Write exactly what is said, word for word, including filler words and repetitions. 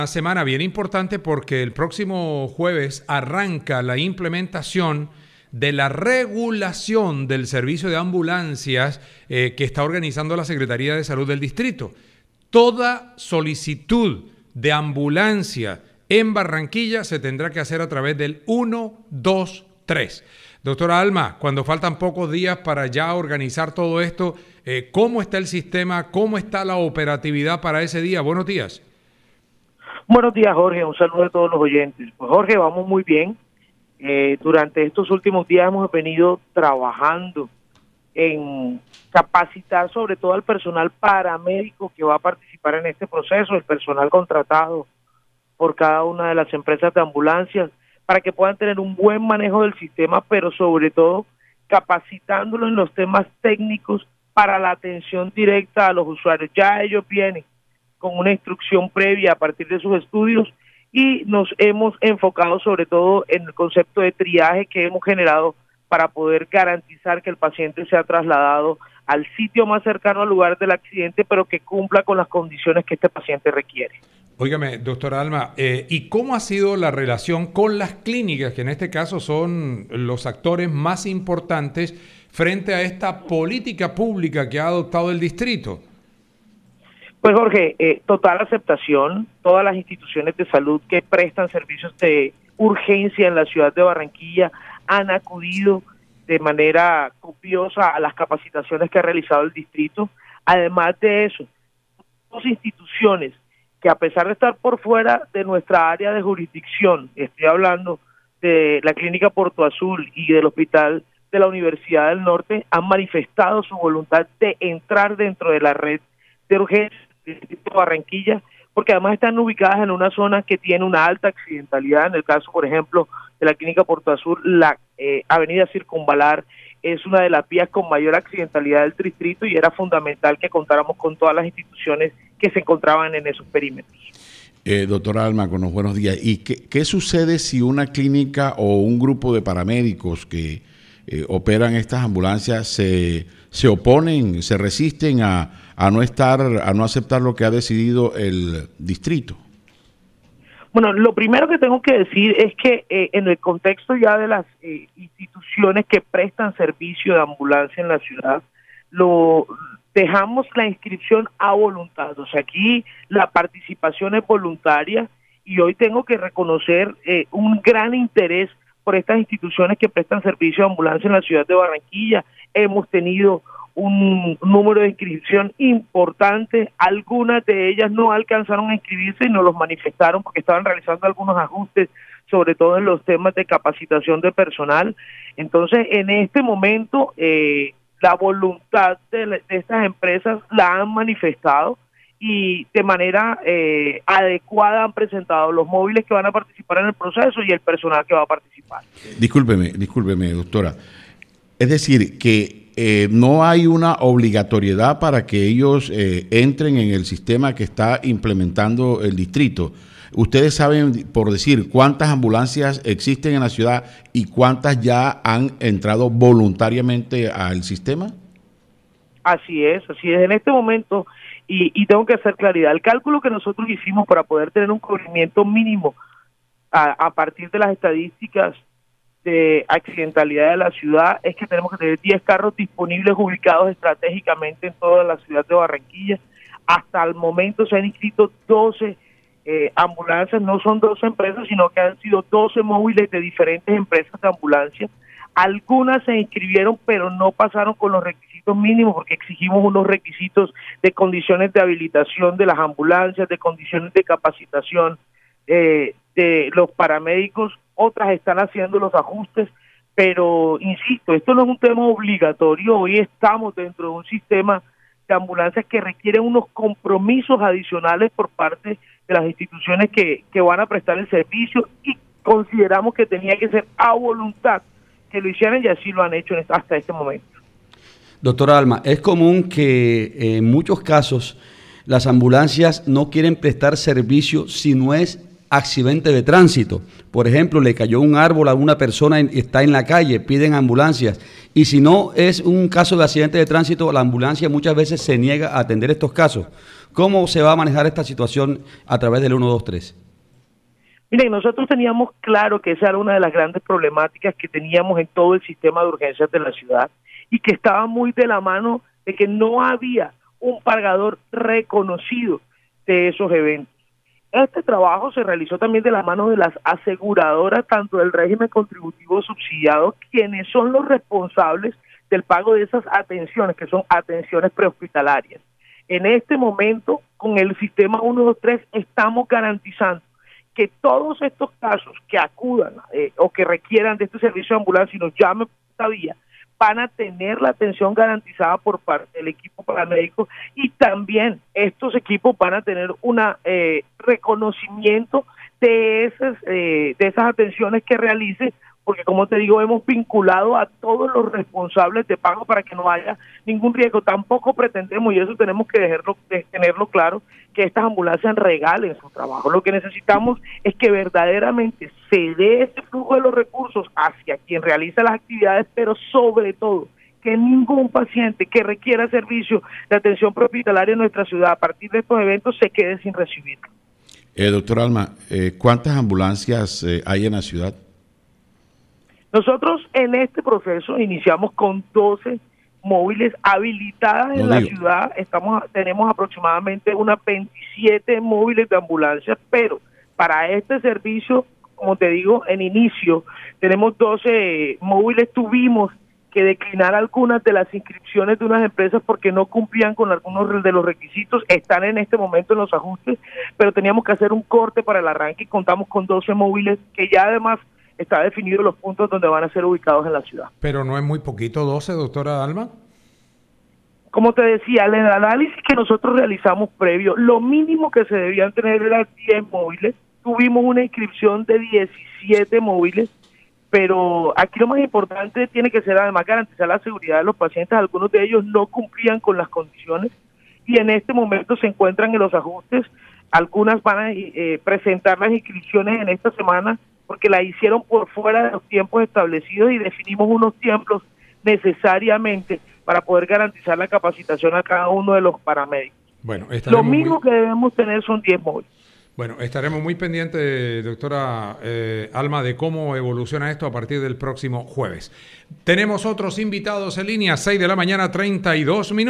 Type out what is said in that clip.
Una semana bien importante porque el próximo jueves arranca la implementación de la regulación del servicio de ambulancias eh, que está organizando la Secretaría de Salud del Distrito. Toda solicitud de ambulancia en Barranquilla se tendrá que hacer a través del uno dos tres. Doctora Alma, cuando faltan pocos días para ya organizar todo esto, eh, ¿cómo está el sistema? ¿Cómo está la operatividad para ese día? Buenos días. Buenos días, Jorge. Un saludo a todos los oyentes. Pues, Jorge, vamos muy bien. Eh, durante estos últimos días hemos venido trabajando en capacitar sobre todo al personal paramédico que va a participar en este proceso, el personal contratado por cada una de las empresas de ambulancias, para que puedan tener un buen manejo del sistema, pero sobre todo capacitándolo en los temas técnicos para la atención directa a los usuarios. Ya ellos vienen con una instrucción previa a partir de sus estudios y nos hemos enfocado sobre todo en el concepto de triaje que hemos generado para poder garantizar que el paciente sea trasladado al sitio más cercano al lugar del accidente, pero que cumpla con las condiciones que este paciente requiere. Óigame, doctora Alma, eh, ¿y cómo ha sido la relación con las clínicas, que en este caso son los actores más importantes frente a esta política pública que ha adoptado el distrito? Pues Jorge, eh, total aceptación. Todas las instituciones de salud que prestan servicios de urgencia en la ciudad de Barranquilla han acudido de manera copiosa a las capacitaciones que ha realizado el distrito. Además de eso, dos instituciones que a pesar de estar por fuera de nuestra área de jurisdicción, estoy hablando de la Clínica Porto Azul y del Hospital de la Universidad del Norte, han manifestado su voluntad de entrar dentro de la red de urgencia del distrito de Barranquilla, porque además están ubicadas en una zona que tiene una alta accidentalidad. En el caso, por ejemplo, de la Clínica Porto Azul, la eh, avenida Circunvalar es una de las vías con mayor accidentalidad del distrito y era fundamental que contáramos con todas las instituciones que se encontraban en esos perímetros. Eh, doctora Alma, con los buenos días. ¿Y qué, qué sucede si una clínica o un grupo de paramédicos que eh, operan estas ambulancias se, se oponen, se resisten a, a no estar, a no aceptar lo que ha decidido el distrito? Bueno, lo primero que tengo que decir es que eh, en el contexto ya de las eh, instituciones que prestan servicio de ambulancia en la ciudad, lo dejamos la inscripción a voluntad. O sea, aquí la participación es voluntaria y hoy tengo que reconocer eh, un gran interés por estas instituciones que prestan servicio de ambulancia en la ciudad de Barranquilla. Hemos tenido un número de inscripción importante, algunas de ellas no alcanzaron a inscribirse y nos los manifestaron porque estaban realizando algunos ajustes, sobre todo en los temas de capacitación de personal. Entonces, en este momento, eh, la voluntad de, de estas empresas la han manifestado y de manera eh, adecuada han presentado los móviles que van a participar en el proceso y el personal que va a participar. Discúlpeme, discúlpeme, doctora. Es decir, que Eh, no hay una obligatoriedad para que ellos eh, entren en el sistema que está implementando el distrito. ¿Ustedes saben, por decir, cuántas ambulancias existen en la ciudad y cuántas ya han entrado voluntariamente al sistema? Así es, así es. En este momento, y, y tengo que hacer claridad, el cálculo que nosotros hicimos para poder tener un cubrimiento mínimo a, a partir de las estadísticas de accidentalidad de la ciudad es que tenemos que tener diez carros disponibles ubicados estratégicamente en toda la ciudad de Barranquilla. Hasta el momento se han inscrito doce eh, ambulancias, no son doce empresas, sino que han sido doce móviles de diferentes empresas de ambulancia. Algunas se inscribieron, pero no pasaron con los requisitos mínimos, porque exigimos unos requisitos de condiciones de habilitación de las ambulancias, de condiciones de capacitación eh, de los paramédicos. Otras están haciendo los ajustes, pero insisto, esto no es un tema obligatorio. Hoy estamos dentro de un sistema de ambulancias que requiere unos compromisos adicionales por parte de las instituciones que, que van a prestar el servicio y consideramos que tenía que ser a voluntad que lo hicieran y así lo han hecho hasta este momento. Doctora Alma, es común que en muchos casos las ambulancias no quieren prestar servicio si no es accidente de tránsito. Por ejemplo, le cayó un árbol a una persona y está en la calle, piden ambulancias. Y si no es un caso de accidente de tránsito, la ambulancia muchas veces se niega a atender estos casos. ¿Cómo se va a manejar esta situación a través del uno dos tres? Miren, nosotros teníamos claro que esa era una de las grandes problemáticas que teníamos en todo el sistema de urgencias de la ciudad y que estaba muy de la mano de que no había un pagador reconocido de esos eventos. Este trabajo se realizó también de la mano de las aseguradoras, tanto del régimen contributivo subsidiado, quienes son los responsables del pago de esas atenciones, que son atenciones prehospitalarias. En este momento, con el sistema uno dos tres, estamos garantizando que todos estos casos que acudan eh, o que requieran de este servicio de ambulancia y nos llamen por esta vía, van a tener la atención garantizada por parte del equipo paramédico y también estos equipos van a tener un eh, reconocimiento de esas, eh, de esas atenciones que realice, porque como te digo, hemos vinculado a todos los responsables de pago para que no haya ningún riesgo. Tampoco pretendemos, y eso tenemos que dejarlo, de tenerlo claro, que estas ambulancias regalen su trabajo. Lo que necesitamos es que verdaderamente se dé ese flujo de los recursos hacia quien realiza las actividades, pero sobre todo que ningún paciente que requiera servicio de atención prehospitalaria en nuestra ciudad a partir de estos eventos se quede sin recibirlo. Eh, doctor Alma, eh, ¿cuántas ambulancias eh, hay en la ciudad? Nosotros en este proceso iniciamos con doce móviles habilitadas no en la digo. ciudad. Estamos tenemos aproximadamente unas veintisiete móviles de ambulancias, pero para este servicio, como te digo, en inicio tenemos doce móviles. Tuvimos que declinar algunas de las inscripciones de unas empresas porque no cumplían con algunos de los requisitos. Están en este momento en los ajustes, pero teníamos que hacer un corte para el arranque y contamos con doce móviles que ya además está definido los puntos donde van a ser ubicados en la ciudad. Pero no es muy poquito, doce, doctora Alma. Como te decía, el análisis que nosotros realizamos previo, lo mínimo que se debían tener era diez móviles. Tuvimos una inscripción de diecisiete móviles, pero aquí lo más importante tiene que ser además garantizar la seguridad de los pacientes. Algunos de ellos no cumplían con las condiciones y en este momento se encuentran en los ajustes. Algunas van a eh, presentar las inscripciones en esta semana porque la hicieron por fuera de los tiempos establecidos y definimos unos tiempos necesariamente para poder garantizar la capacitación a cada uno de los paramédicos. Bueno, lo mínimo muy... que debemos tener son diez móviles. Bueno, estaremos muy pendientes, doctora eh, Alma, de cómo evoluciona esto a partir del próximo jueves. Tenemos otros invitados en línea, seis de la mañana, treinta y dos minutos.